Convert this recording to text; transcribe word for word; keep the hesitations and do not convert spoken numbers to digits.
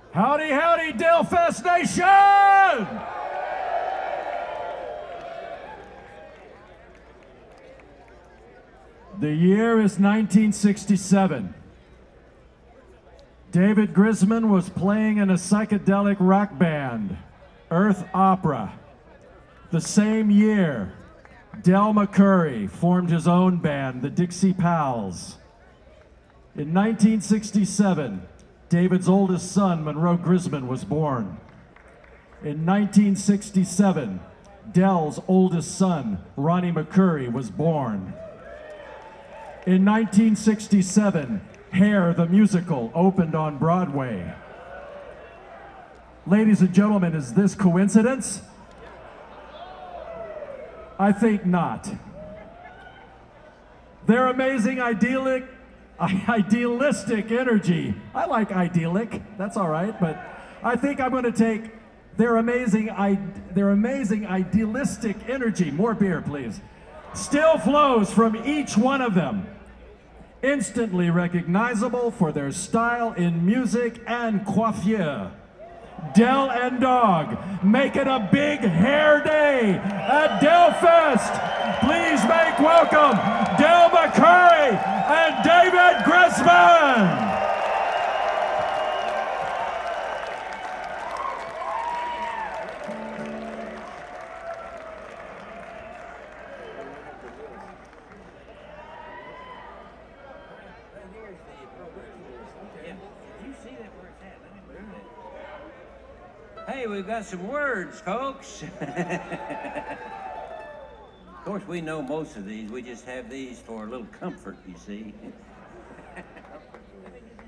Howdy, howdy, Delfest Nation! The year is nineteen sixty-seven. David Grisman was playing in a psychedelic rock band, Earth Opera. The same year, Del McCoury formed his own band, the Dixie Pals. In nineteen sixty-seven, David's oldest son, Monroe Grisman, was born. In nineteen sixty-seven, Del's oldest son, Ronnie McCoury, was born. In nineteen sixty-seven, Hair the Musical opened on Broadway. Ladies and gentlemen, is this coincidence? I think not. Their amazing idyllic, idealistic energy. I like idyllic, that's all right, but I think I'm gonna take their amazing, their amazing idealistic energy, more beer please, still flows from each one of them. Instantly recognizable for their style in music and coiffure. Del and Dog making a big hair day at Delfest. Please make welcome Del McCoury and David Grisman. Hey, we've got some words, folks. Of course, we know most of these. We just have these for a little comfort, you see.